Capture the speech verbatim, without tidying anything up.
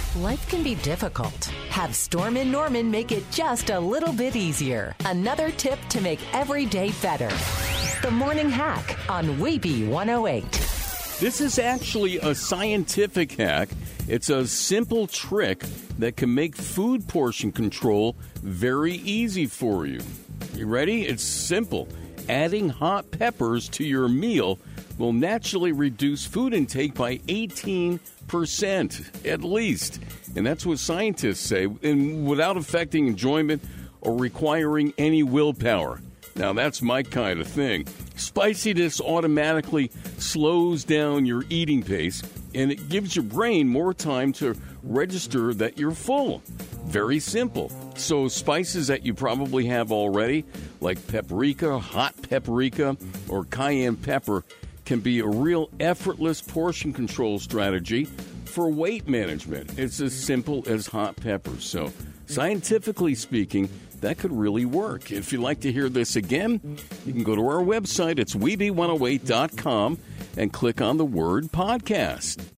Life can be difficult. Have Storm and Norman make it just a little bit easier. Another tip to make every day better. The Morning Hack on Weeby one oh eight. This is actually a scientific hack. It's a simple trick that can make food portion control very easy for you. You ready? It's simple. Adding hot peppers to your meal will naturally reduce food intake by eighteen percent at least. And that's what scientists say, and without affecting enjoyment or requiring any willpower. Now, that's my kind of thing. Spiciness automatically slows down your eating pace, and it gives your brain more time to register that you're full. Very simple. So spices that you probably have already, like paprika, hot paprika, or cayenne pepper, can be a real effortless portion control strategy for weight management. It's as simple as hot peppers. So scientifically speaking, that could really work. If you'd like to hear this again, you can go to our website. It's weeby one oh eight dot com and click on the word podcast.